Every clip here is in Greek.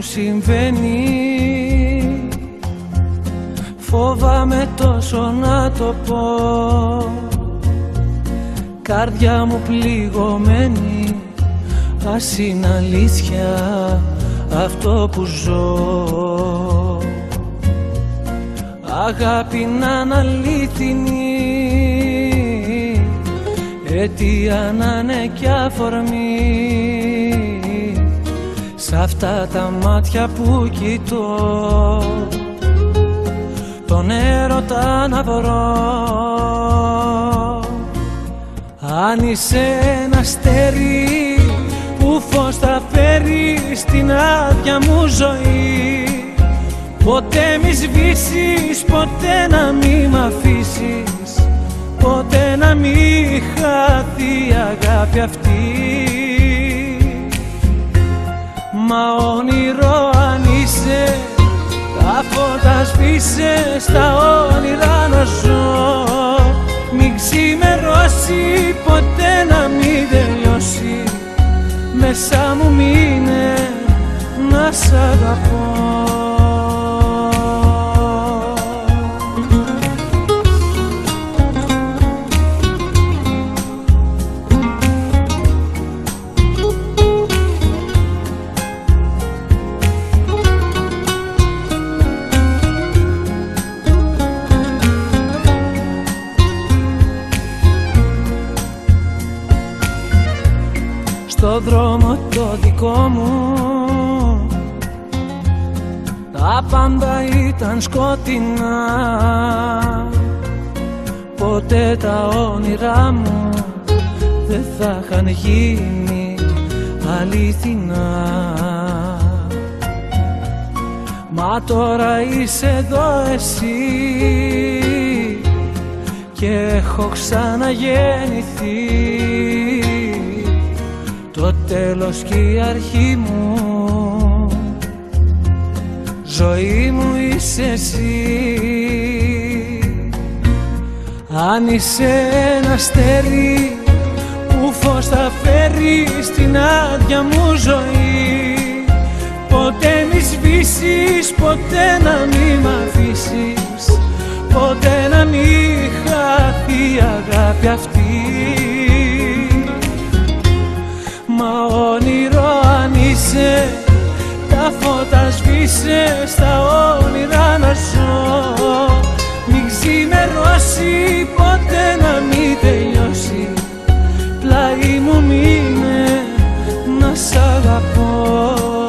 συμβαίνει. Φόβαμαι τόσο να το πω, καρδιά μου πληγωμένη, ας είναι αλήθεια αυτό που ζω. Αγάπη να είναι αλήθινη, αιτία να είναι κι αφορμή, σ' αυτά τα μάτια που κοιτώ τον έρωτα να βρω. Αν είσαι ένα αστέρι που φως θα φέρει στην άδεια μου ζωή, ποτέ μη σβήσεις, ποτέ να μη μ' αφήσεις, ποτέ να μη χαθεί η αγάπη αυτή. Μα όνειρο αν είσαι, τα φώτα σβήσε, στα όνειρα να ζω. Μην ξημερώσει, ποτέ να μην τελειώσει, μέσα μου μείνε να σ' αγαπώ. Στο δρόμο το δικό μου τα πάντα ήταν σκοτεινά, ποτέ τα όνειρά μου δεν θα είχαν γίνει αληθινά. Μα τώρα είσαι εδώ εσύ και έχω ξαναγεννηθεί, το τέλος και η αρχή μου, ζωή μου είσαι εσύ. Αν είσαι ένα αστέρι που φως θα φέρει στην άδεια μου ζωή, ποτέ μη σβήσεις, ποτέ να μη μ' αφήσεις, ποτέ να μη χαθεί η αγάπη αυτή. Μα όνειρο αν είσαι, τα φώτα σβήσε, στα όνειρα να ζω. Μην ξημερώσει, ποτέ να μην τελειώσει, πλάι μου μείνε να σ' αγαπώ.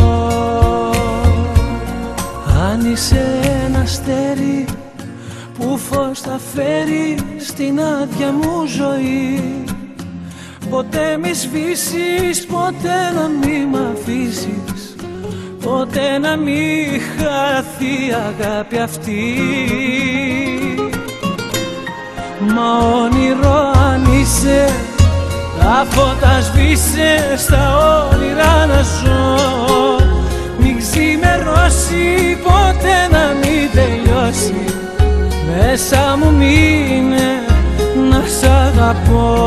Αν είσαι ένα αστέρι που φως θα φέρει στην άδεια μου ζωή, ποτέ μη σβήσεις, ποτέ να μη μ' αφήσεις, ποτέ να μη χαθεί η αγάπη αυτή. Μα όνειρο αν είσαι, τα φώτα σβήσε, στα όνειρα να ζω. Μην ξημερώσει, ποτέ να μην τελειώσει, μέσα μου μείνε να σ' αγαπώ.